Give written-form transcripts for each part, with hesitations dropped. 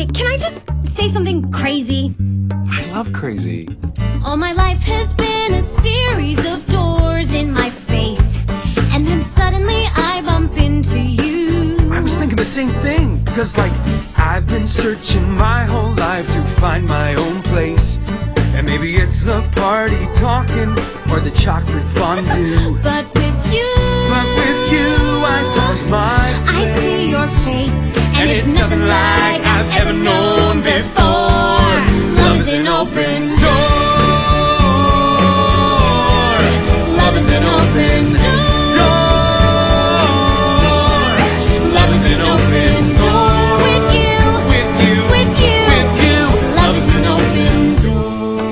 Okay, can I just say something crazy? I love crazy. All my life has been a series of doors in my face, and then suddenly I bump into you. I was thinking the same thing, because like I've been searching my whole life to find my own place. And maybe it's the party talking or the chocolate fondue. But with you I found my place. I see your face, and it's nothing like I've ever known before. Love is an open door. Love is an open door. Love is an open door. with you, With you, with you, with you. love is an open door.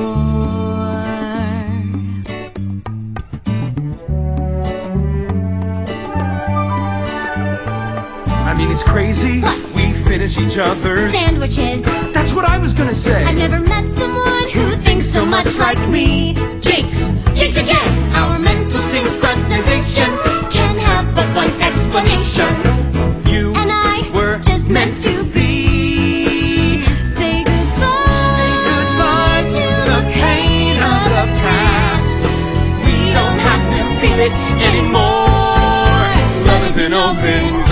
I mean, it's crazy. What? We finish each other's Sandwiches. That's what I was gonna say. I've never met someone who thinks so much like me. Jinx, jinx again. Our mental synchronization can have but one explanation. You And I were just meant to be. Say goodbye. Say goodbye to the pain of the past. We don't have to feel it anymore. Love is an open door.